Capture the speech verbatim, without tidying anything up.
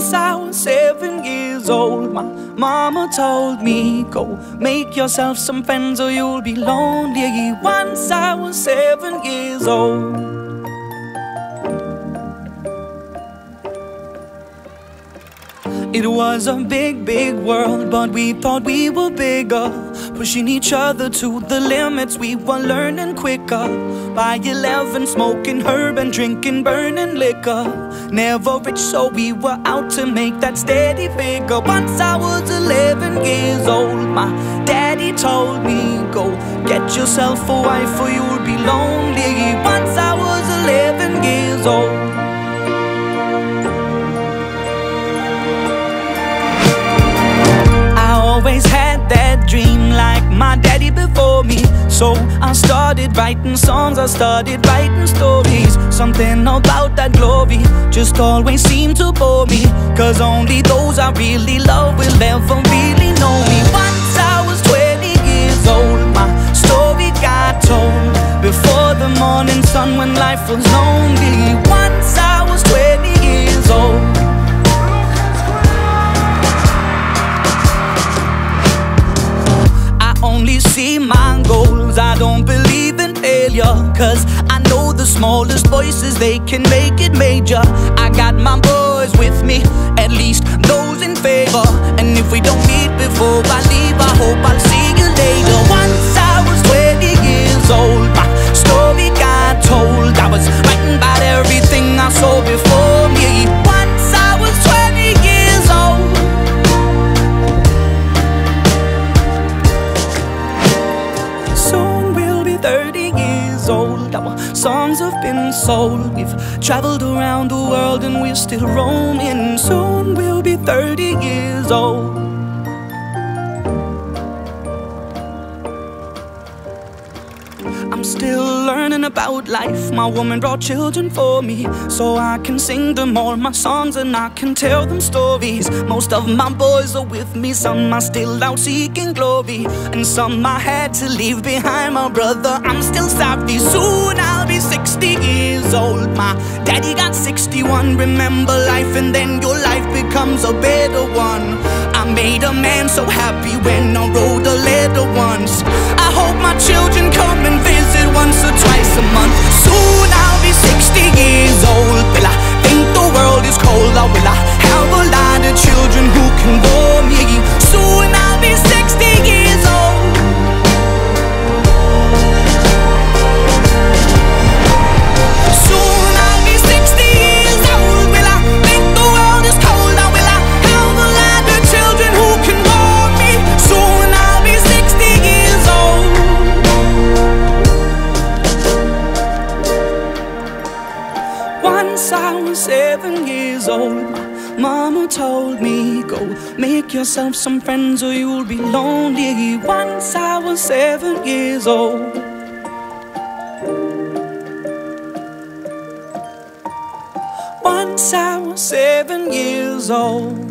Once I was seven years old, my mama told me, go make yourself some friends or you'll be lonely. Once I was seven years old. It was a big, big world, but we thought we were bigger, pushing each other to the limits. We were learning quicker. By eleven, smoking herb and drinking burning liquor. Never rich, so we were out to make that steady figure. Once I was eleven years old, my daddy told me, go get yourself a wife or you'll be lonely. Once I was eleven years old. Always had that dream like my daddy before me. So I started writing songs, I started writing stories. Something about that glory just always seemed to bore me, cause only those I really love will ever really know me. Once I was twenty years old, my story got told before the morning sun when life was lonely. Once I was twenty years old. Only see my goals, I don't believe in failure, cause I know the smallest voices, they can make it major. I got my boys with me, at least those in favor. And if we don't meet before I leave, I hope I'll see you later. Once I was twenty years old, my story got told. I was writing about everything I saw before me. Once I was twenty years old. thirty years old, our songs have been sold. We've traveled around the world and we're still roaming. Soon we'll be thirty years old. I'm still learning about life. My woman brought children for me, so I can sing them all my songs and I can tell them stories. Most of my boys are with me, some are still out seeking glory, and some I had to leave behind. My brother, I'm still sorry. Soon I'll be sixty years old. My daddy got sixty-one. Remember life and then your life becomes a better one. I made a man so happy when I wrote a letter once. I hope my children come and visit once or twice a month. Soon I'll be sixty years old. Will I think the world is cold, or will I have a lot of children who can bore me? Soon I'll be sixty years old. Soon I'll be sixty years old. Will I think the world is cold, or will I have a lot of children who can bore me? Soon I'll be sixty years old. Once I was seven years old, my mama told me, go make yourself some friends or you'll be lonely. Once I was seven years old. Once I was seven years old.